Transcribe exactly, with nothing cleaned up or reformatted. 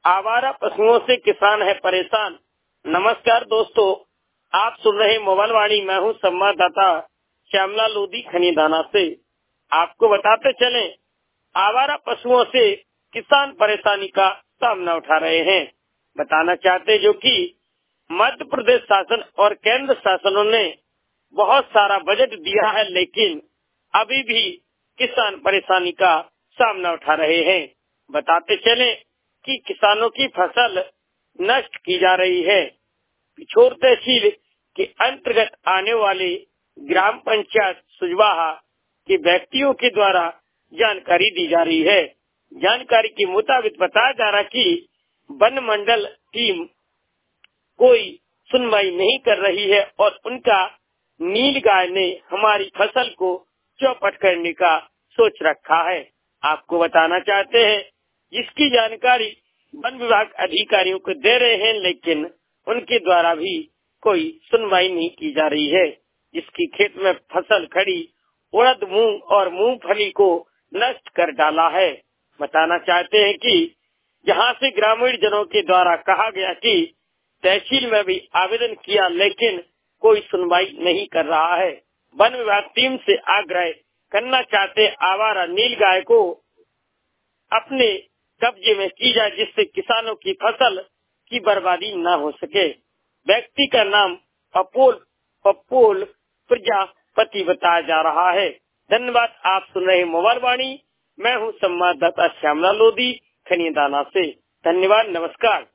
आवारा पशुओं से किसान है परेशान। नमस्कार दोस्तों, आप सुन रहे मोबाइल वाणी। मैं हूं संवाददाता श्यामला लोधी खनीदाना से। आपको बताते चले, आवारा पशुओं से किसान परेशानी का सामना उठा रहे हैं। बताना चाहते जो कि मध्य प्रदेश शासन और केंद्र शासनों ने बहुत सारा बजट दिया है, लेकिन अभी भी किसान परेशानी का सामना उठा रहे हैं। बताते चले कि किसानों की फसल नष्ट की जा रही है। पिछोर तहसील के अंतर्गत आने वाले ग्राम पंचायत सुजवाहा के व्यक्तियों के द्वारा जानकारी दी जा रही है। जानकारी के मुताबिक बताया जा रहा कि वन मंडल टीम कोई सुनवाई नहीं कर रही है और उनका नील गाय ने हमारी फसल को चौपट करने का सोच रखा है। आपको बताना चाहते हैं, इसकी जानकारी वन विभाग अधिकारियों को दे रहे हैं, लेकिन उनके द्वारा भी कोई सुनवाई नहीं की जा रही है। जिसकी खेत में फसल खड़ी उड़द, मूंग और मूंगफली को नष्ट कर डाला है। बताना चाहते हैं कि यहाँ से ग्रामीण जनों के द्वारा कहा गया कि तहसील में भी आवेदन किया, लेकिन कोई सुनवाई नहीं कर रहा है। वन विभाग टीम से आग्रह करना चाहते आवारा नील गाय को अपने कब्जे में की जाए, जिससे किसानों की फसल की बर्बादी न हो सके। व्यक्ति का नाम पपोल पपोल प्रजापति बताया जा रहा है। धन्यवाद। आप सुन रहे मोबाइल वाणी। मैं हूं संवाददाता श्यामला लोधी खनीदाना से। धन्यवाद, नमस्कार।